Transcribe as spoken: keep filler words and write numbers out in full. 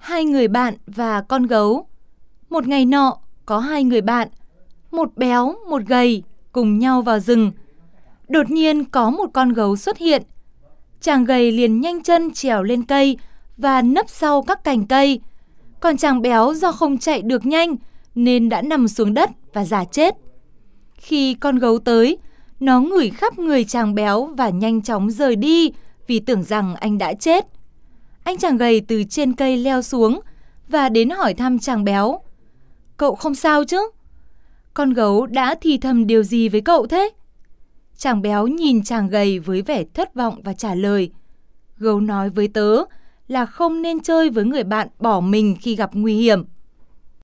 Hai người bạn và con gấu. Một ngày nọ, có hai người bạn, một béo, một gầy, cùng nhau vào rừng. Đột nhiên có một con gấu xuất hiện. Chàng gầy liền nhanh chân trèo lên cây và nấp sau các cành cây. Còn chàng béo do không chạy được nhanh nên đã nằm xuống đất và giả chết. Khi con gấu tới, nó ngửi khắp người chàng béo và nhanh chóng rời đi vì tưởng rằng anh đã chết. Anh chàng gầy từ trên cây leo xuống và đến hỏi thăm chàng béo. Cậu không sao chứ? Con gấu đã thì thầm điều gì với cậu thế? Chàng béo nhìn chàng gầy với vẻ thất vọng và trả lời. Gấu nói với tớ là không nên chơi với người bạn bỏ mình khi gặp nguy hiểm.